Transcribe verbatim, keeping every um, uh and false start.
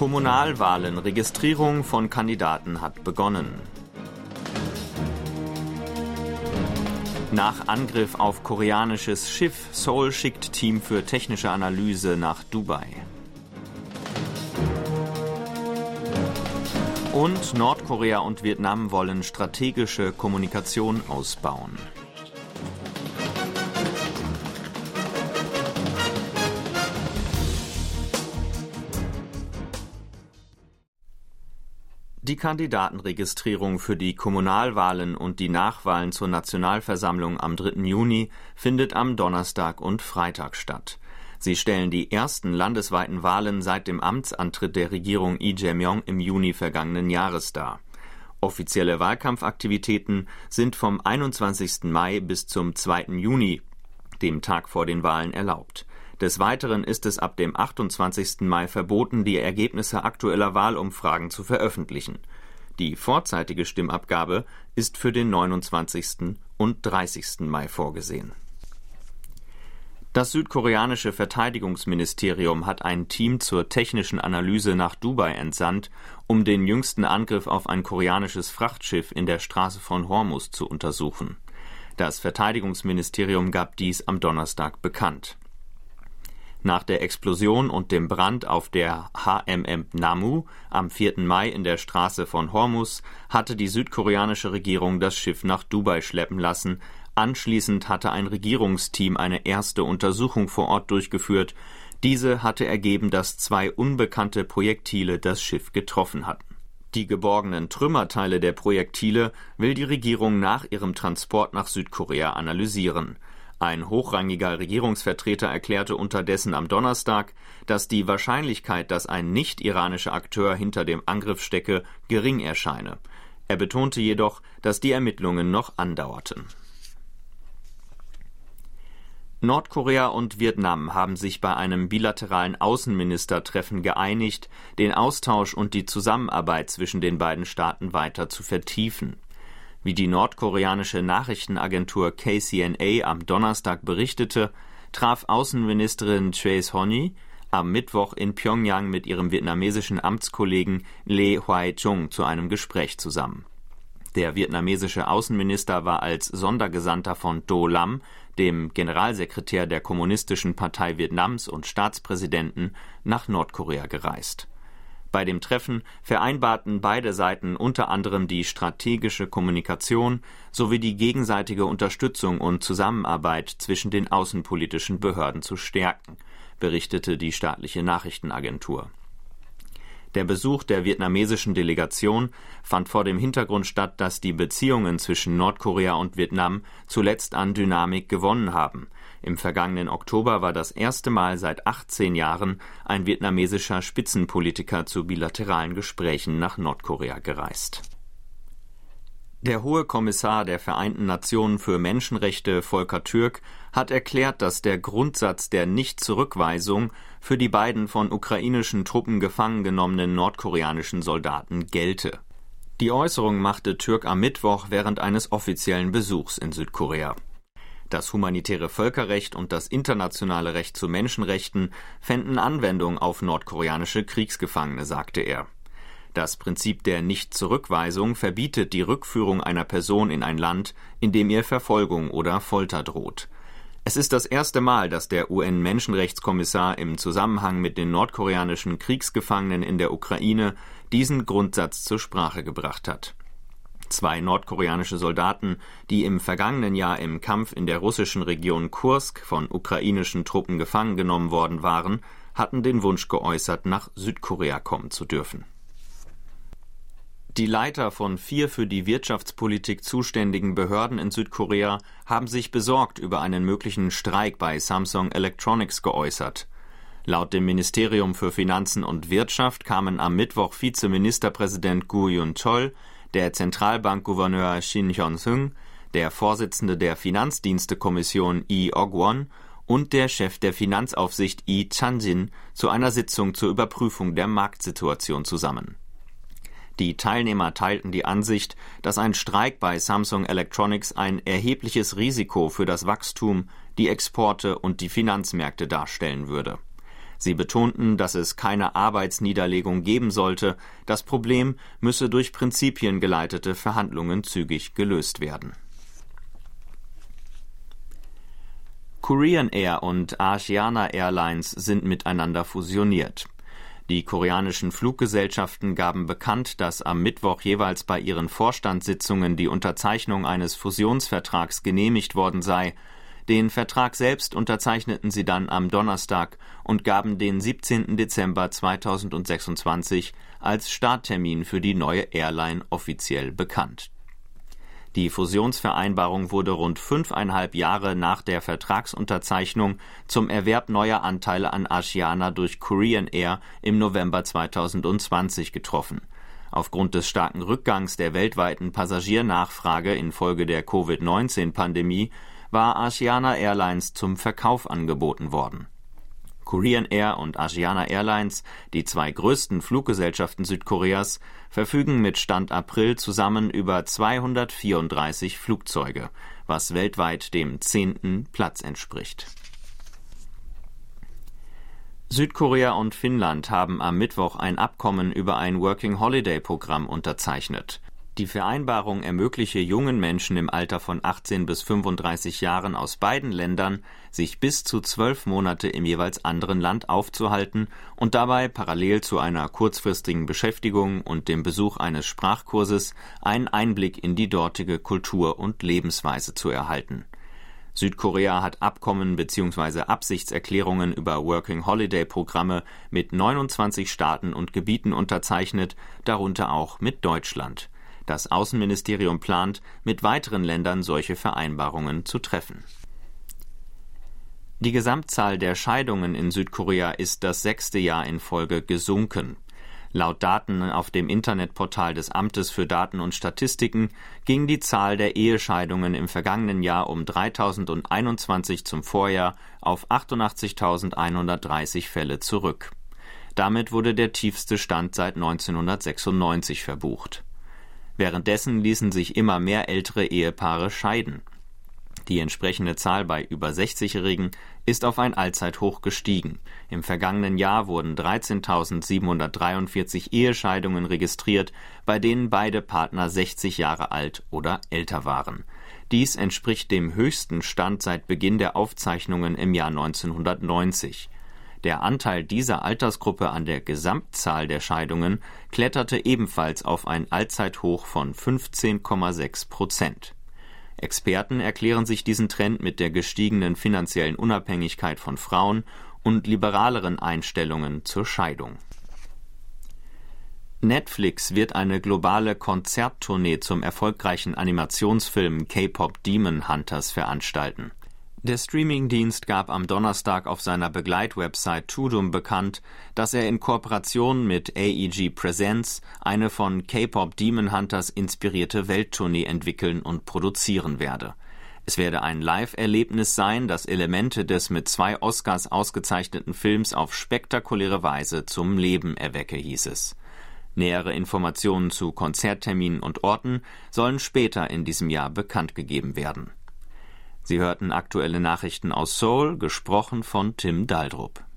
Kommunalwahlen. Registrierung von Kandidaten hat begonnen. Nach Angriff auf koreanisches Schiff, Seoul schickt Team für technische Analyse nach Dubai. Und Nordkorea und Vietnam wollen strategische Kommunikation ausbauen. Die Kandidatenregistrierung für die Kommunalwahlen und die Nachwahlen zur Nationalversammlung am dritten Juni findet am Donnerstag und Freitag statt. Sie stellen die ersten landesweiten Wahlen seit dem Amtsantritt der Regierung Lee Jae-myung im Juni vergangenen Jahres dar. Offizielle Wahlkampfaktivitäten sind vom einundzwanzigsten Mai bis zum zweiten Juni, dem Tag vor den Wahlen, erlaubt. Des Weiteren ist es ab dem achtundzwanzigsten Mai verboten, die Ergebnisse aktueller Wahlumfragen zu veröffentlichen. Die vorzeitige Stimmabgabe ist für den neunundzwanzigsten und dreißigsten Mai vorgesehen. Das südkoreanische Verteidigungsministerium hat ein Team zur technischen Analyse nach Dubai entsandt, um den jüngsten Angriff auf ein koreanisches Frachtschiff in der Straße von Hormuz zu untersuchen. Das Verteidigungsministerium gab dies am Donnerstag bekannt. Nach der Explosion und dem Brand auf der H M M Namu am vierten Mai in der Straße von Hormuz hatte die südkoreanische Regierung das Schiff nach Dubai schleppen lassen. Anschließend hatte ein Regierungsteam eine erste Untersuchung vor Ort durchgeführt. Diese hatte ergeben, dass zwei unbekannte Projektile das Schiff getroffen hatten. Die geborgenen Trümmerteile der Projektile will die Regierung nach ihrem Transport nach Südkorea analysieren. Ein hochrangiger Regierungsvertreter erklärte unterdessen am Donnerstag, dass die Wahrscheinlichkeit, dass ein nicht-iranischer Akteur hinter dem Angriff stecke, gering erscheine. Er betonte jedoch, dass die Ermittlungen noch andauerten. Nordkorea und Vietnam haben sich bei einem bilateralen Außenministertreffen geeinigt, den Austausch und die Zusammenarbeit zwischen den beiden Staaten weiter zu vertiefen. Wie die nordkoreanische Nachrichtenagentur K C N A am Donnerstag berichtete, traf Außenministerin Choi Son-hee am Mittwoch in Pjöngjang mit ihrem vietnamesischen Amtskollegen Lee Hoai-chung zu einem Gespräch zusammen. Der vietnamesische Außenminister war als Sondergesandter von Do Lam, dem Generalsekretär der Kommunistischen Partei Vietnams und Staatspräsidenten, nach Nordkorea gereist. Bei dem Treffen vereinbarten beide Seiten unter anderem die strategische Kommunikation sowie die gegenseitige Unterstützung und Zusammenarbeit zwischen den außenpolitischen Behörden zu stärken, berichtete die staatliche Nachrichtenagentur. Der Besuch der vietnamesischen Delegation fand vor dem Hintergrund statt, dass die Beziehungen zwischen Nordkorea und Vietnam zuletzt an Dynamik gewonnen haben. Im vergangenen Oktober war das erste Mal seit achtzehn Jahren ein vietnamesischer Spitzenpolitiker zu bilateralen Gesprächen nach Nordkorea gereist. Der Hohe Kommissar der Vereinten Nationen für Menschenrechte, Volker Türk, hat erklärt, dass der Grundsatz der Nichtzurückweisung für die beiden von ukrainischen Truppen gefangen genommenen nordkoreanischen Soldaten gelte. Die Äußerung machte Türk am Mittwoch während eines offiziellen Besuchs in Südkorea. Das humanitäre Völkerrecht und das internationale Recht zu Menschenrechten fänden Anwendung auf nordkoreanische Kriegsgefangene, sagte er. Das Prinzip der Nichtzurückweisung verbietet die Rückführung einer Person in ein Land, in dem ihr Verfolgung oder Folter droht. Es ist das erste Mal, dass der U N-Menschenrechtskommissar im Zusammenhang mit den nordkoreanischen Kriegsgefangenen in der Ukraine diesen Grundsatz zur Sprache gebracht hat. Zwei nordkoreanische Soldaten, die im vergangenen Jahr im Kampf in der russischen Region Kursk von ukrainischen Truppen gefangen genommen worden waren, hatten den Wunsch geäußert, nach Südkorea kommen zu dürfen. Die Leiter von vier für die Wirtschaftspolitik zuständigen Behörden in Südkorea haben sich besorgt über einen möglichen Streik bei Samsung Electronics geäußert. Laut dem Ministerium für Finanzen und Wirtschaft kamen am Mittwoch Vizeministerpräsident Gu Yun-chol, der Zentralbankgouverneur Shin Hyun-sung, der Vorsitzende der Finanzdienstekommission Lee Ok-won und der Chef der Finanzaufsicht Lee Chan-jin zu einer Sitzung zur Überprüfung der Marktsituation zusammen. Die Teilnehmer teilten die Ansicht, dass ein Streik bei Samsung Electronics ein erhebliches Risiko für das Wachstum, die Exporte und die Finanzmärkte darstellen würde. Sie betonten, dass es keine Arbeitsniederlegung geben sollte, das Problem müsse durch prinzipiengeleitete Verhandlungen zügig gelöst werden. Korean Air und Asiana Airlines sind miteinander fusioniert. Die koreanischen Fluggesellschaften gaben bekannt, dass am Mittwoch jeweils bei ihren Vorstandssitzungen die Unterzeichnung eines Fusionsvertrags genehmigt worden sei. Den Vertrag selbst unterzeichneten sie dann am Donnerstag und gaben den siebzehnten Dezember zweitausendsechsundzwanzig als Starttermin für die neue Airline offiziell bekannt. Die Fusionsvereinbarung wurde rund fünfeinhalb Jahre nach der Vertragsunterzeichnung zum Erwerb neuer Anteile an Asiana durch Korean Air im November zweitausendzwanzig getroffen. Aufgrund des starken Rückgangs der weltweiten Passagiernachfrage infolge der Covid neunzehn Pandemie war Asiana Airlines zum Verkauf angeboten worden. Korean Air und Asiana Airlines, die zwei größten Fluggesellschaften Südkoreas, verfügen mit Stand April zusammen über zweihundertvierunddreißig Flugzeuge, was weltweit dem zehnten Platz entspricht. Südkorea und Finnland haben am Mittwoch ein Abkommen über ein Working-Holiday-Programm unterzeichnet. Die Vereinbarung ermögliche jungen Menschen im Alter von achtzehn bis fünfunddreißig Jahren aus beiden Ländern, sich bis zu zwölf Monate im jeweils anderen Land aufzuhalten und dabei parallel zu einer kurzfristigen Beschäftigung und dem Besuch eines Sprachkurses einen Einblick in die dortige Kultur und Lebensweise zu erhalten. Südkorea hat Abkommen bzw. Absichtserklärungen über Working-Holiday-Programme mit neunundzwanzig Staaten und Gebieten unterzeichnet, darunter auch mit Deutschland. Das Außenministerium plant, mit weiteren Ländern solche Vereinbarungen zu treffen. Die Gesamtzahl der Scheidungen in Südkorea ist das sechste Jahr in Folge gesunken. Laut Daten auf dem Internetportal des Amtes für Daten und Statistiken ging die Zahl der Ehescheidungen im vergangenen Jahr um dreitausendeinundzwanzig zum Vorjahr auf achtundachtzigtausendeinhundertdreißig Fälle zurück. Damit wurde der tiefste Stand seit neunzehnhundertsechsundneunzig verbucht. Währenddessen ließen sich immer mehr ältere Ehepaare scheiden. Die entsprechende Zahl bei über sechzigjährigen ist auf ein Allzeithoch gestiegen. Im vergangenen Jahr wurden dreizehntausendsiebenhundertdreiundvierzig Ehescheidungen registriert, bei denen beide Partner sechzig Jahre alt oder älter waren. Dies entspricht dem höchsten Stand seit Beginn der Aufzeichnungen im Jahr neunzehnhundertneunzig. Der Anteil dieser Altersgruppe an der Gesamtzahl der Scheidungen kletterte ebenfalls auf ein Allzeithoch von fünfzehn Komma sechs Prozent. Experten erklären sich diesen Trend mit der gestiegenen finanziellen Unabhängigkeit von Frauen und liberaleren Einstellungen zur Scheidung. Netflix wird eine globale Konzerttournee zum erfolgreichen Animationsfilm K-Pop Demon Hunters veranstalten. Der Streamingdienst gab am Donnerstag auf seiner Begleitwebsite Tudum bekannt, dass er in Kooperation mit A E G Presents eine von K-Pop Demon Hunters inspirierte Welttournee entwickeln und produzieren werde. Es werde ein Live-Erlebnis sein, das Elemente des mit zwei Oscars ausgezeichneten Films auf spektakuläre Weise zum Leben erwecke, hieß es. Nähere Informationen zu Konzertterminen und Orten sollen später in diesem Jahr bekannt gegeben werden. Sie hörten aktuelle Nachrichten aus Seoul, gesprochen von Tim Daldrup.